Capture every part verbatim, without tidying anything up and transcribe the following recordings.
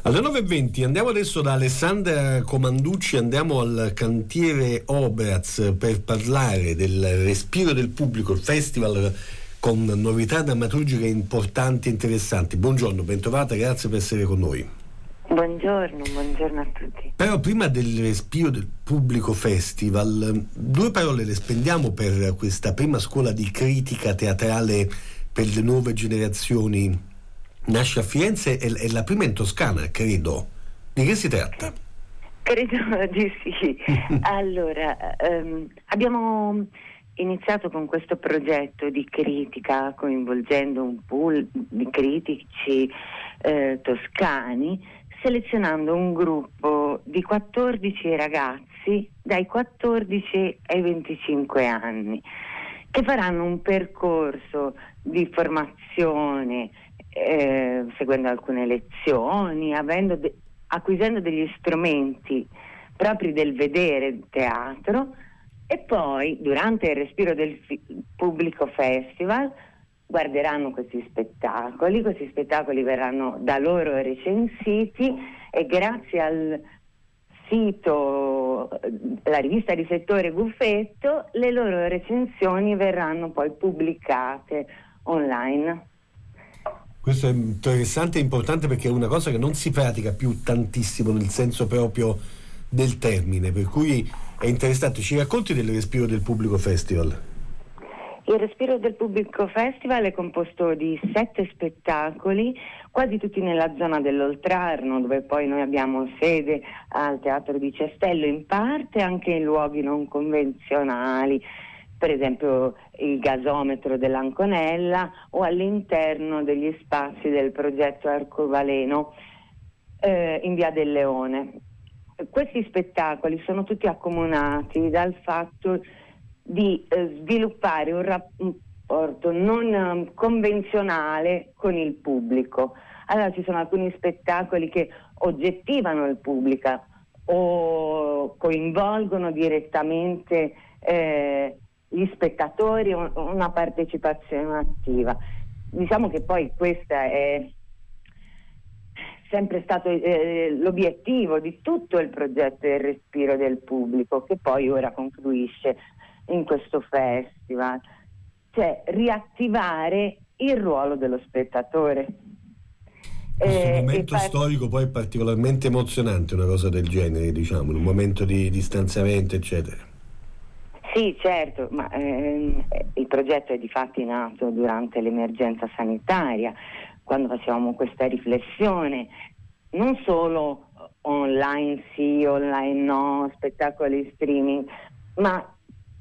Alle nove e venti andiamo adesso da Alessandra Comanducci, andiamo al cantiere Obraz per parlare del Respiro del Pubblico, il festival con novità drammaturgiche importanti e interessanti. Buongiorno, bentrovata, grazie per essere con noi. Buongiorno, buongiorno a tutti. Però prima del Respiro del Pubblico Festival, due parole le spendiamo per questa prima scuola di critica teatrale per le nuove generazioni. Nasce a Firenze, è, è la prima in Toscana, credo. Di che si tratta? Credo di sì. Allora, um, abbiamo iniziato con questo progetto di critica coinvolgendo un pool di critici eh, toscani, selezionando un gruppo di quattordici ragazzi dai quattordici ai venticinque anni che faranno un percorso di formazione eh, seguendo alcune lezioni, avendo de- acquisendo degli strumenti propri del vedere il teatro, e poi durante il Respiro del fi- Pubblico Festival guarderanno questi spettacoli, questi spettacoli verranno da loro recensiti e grazie al sito, la rivista di settore Buffetto, le loro recensioni verranno poi pubblicate online. Questo è interessante e importante perché è una cosa che non si pratica più tantissimo nel senso proprio del termine, per cui è interessante. Ci racconti del Respiro del Pubblico Festival? Il Respiro del Pubblico Festival è composto di sette spettacoli, quasi tutti nella zona dell'Oltrarno, dove poi noi abbiamo sede al Teatro di Cestello, in parte anche in luoghi non convenzionali, per esempio il gasometro dell'Anconella o all'interno degli spazi del progetto Arcobaleno eh, in Via del Leone. Questi spettacoli sono tutti accomunati dal fatto di eh, sviluppare un rapporto non um, convenzionale con il pubblico. Allora ci sono alcuni spettacoli che oggettivano il pubblico o coinvolgono direttamente eh, gli spettatori, una partecipazione attiva. Diciamo che poi questa è sempre stato eh, l'obiettivo di tutto il progetto del Respiro del Pubblico, che poi ora confluisce in questo festival, cioè riattivare il ruolo dello spettatore. Questo eh, momento par- storico poi è particolarmente emozionante, una cosa del genere, diciamo, un momento di distanziamento, eccetera. Sì, certo, ma ehm, il progetto è di fatti nato durante l'emergenza sanitaria, quando facevamo questa riflessione, non solo online sì, online no, spettacoli streaming, ma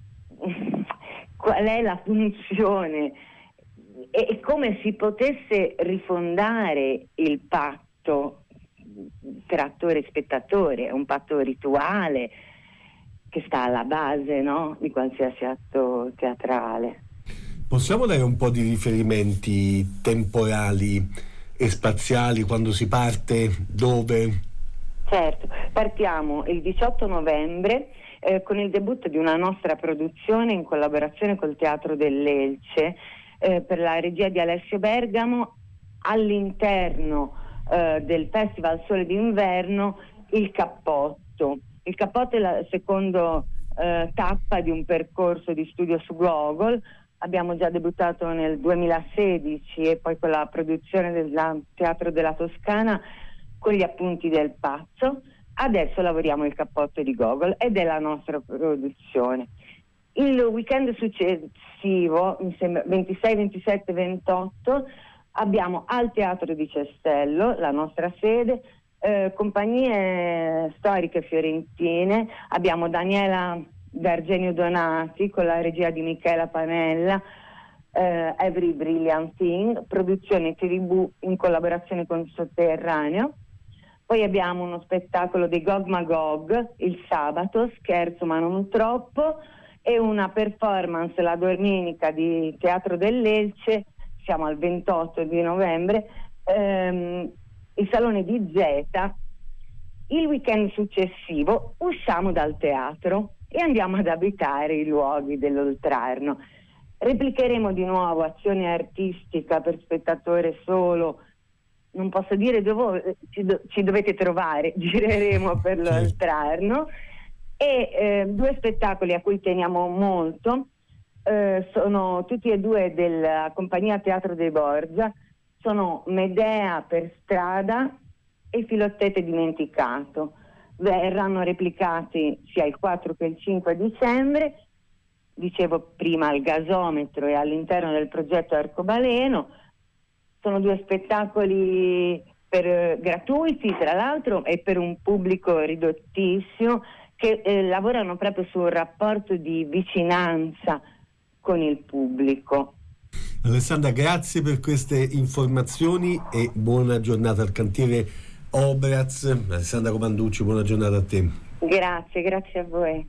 qual è la funzione e, e come si potesse rifondare il patto tra attore e spettatore, è un patto rituale che sta alla base, no, di qualsiasi atto teatrale. Possiamo dare un po' di riferimenti temporali e spaziali, quando si parte, dove? Certo, partiamo il diciotto novembre eh, con il debutto di una nostra produzione in collaborazione col Teatro dell'Elce eh, per la regia di Alessio Bergamo all'interno eh, del Festival Sole d'Inverno, Il Cappotto. Il Cappotto è la seconda eh, tappa di un percorso di studio su Gogol. Abbiamo già debuttato nel duemilasedici e poi con la produzione del Teatro della Toscana con gli appunti del Pazzo. Adesso lavoriamo il Cappotto di Gogol ed è la nostra produzione. Il weekend successivo, mi sembra ventisei, ventisette, ventotto, abbiamo al Teatro di Cestello, la nostra sede, eh, compagnie storiche fiorentine. Abbiamo Daniela D'Argenio Donati con la regia di Michela Panella, eh, Every Brilliant Thing, produzione Tiribù in collaborazione con Sotterraneo. Poi abbiamo uno spettacolo dei Gog Magog il sabato, Scherzo ma non troppo, e una performance la domenica di Teatro dell'Elce, siamo al ventotto di novembre, ehm, il Salone di Zeta. Il weekend successivo usciamo dal teatro e andiamo ad abitare i luoghi dell'Oltrarno. Replicheremo di nuovo azione artistica per spettatore solo non posso dire dove ci, do, ci dovete trovare, gireremo per l'Oltrarno. E eh, due spettacoli a cui teniamo molto, eh, sono tutti e due della compagnia Teatro dei Borgia, sono Medea per strada e Filottete dimenticato. Verranno replicati sia il quattro che il cinque dicembre, dicevo prima al Gasometro e all'interno del progetto Arcobaleno. Sono due spettacoli per, gratuiti tra l'altro e per un pubblico ridottissimo, che eh, lavorano proprio sul rapporto di vicinanza con il pubblico. Alessandra, grazie per queste informazioni e buona giornata al cantiere Obraz. Alessandra Comanducci, buona giornata a te. Grazie, grazie a voi.